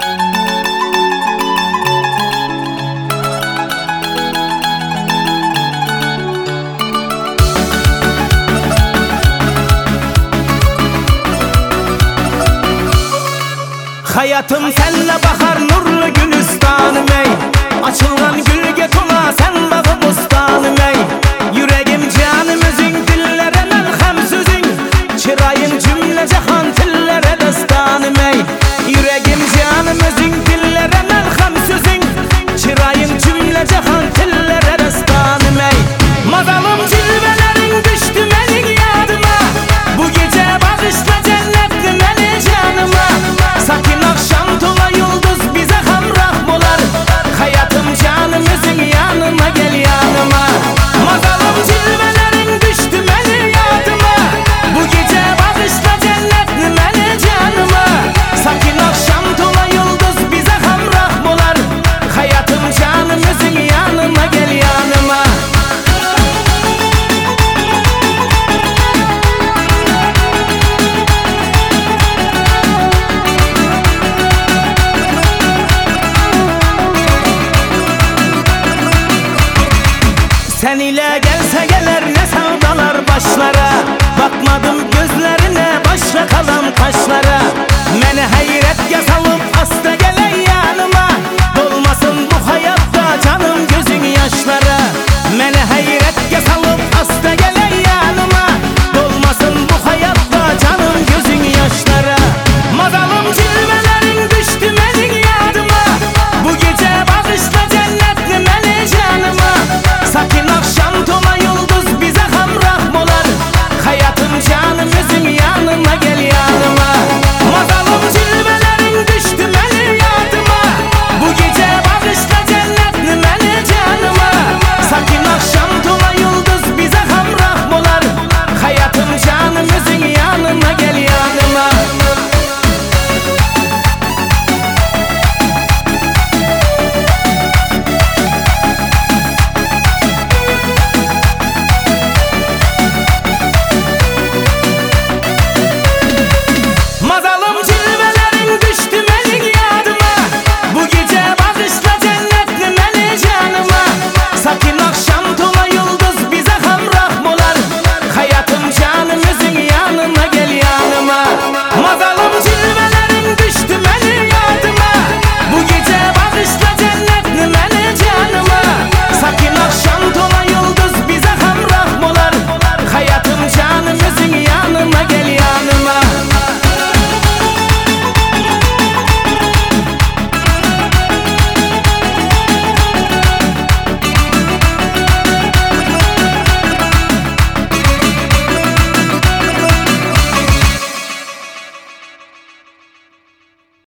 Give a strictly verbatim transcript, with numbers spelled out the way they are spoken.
Hayatım senle bahar nurlu gülistanım ey. Açılgan gülge tola sen bağı bostanım ey. Yüreğim canımızın dillere melhem sözün. Çırayın cümle cahan tillere destanım ey. Yüreğim canımızın dillere melhem sözün. Çırayın cümle cahan tillere destanım ey. Mazalım cilvelerin düştü benim yadıma. Bu gece bağışla cennetli beni canıma. Sakin akşam tola yıldız bize hamrah bolar. Hayatım canımızın yanıma gel yanıma. Mazalım cilvelerin düştü beni yadıma. Bu gece bağışla cennetli beni canıma. Sakin akşam tola yıldız bize hamrah bolar. Hayatım canımızın yanıma gel yanıma. Sen ile gelse gelir ne sevdalar başlara. Bakmadım gözlerine başla kalan taşlara. Mene hayret salıp hasta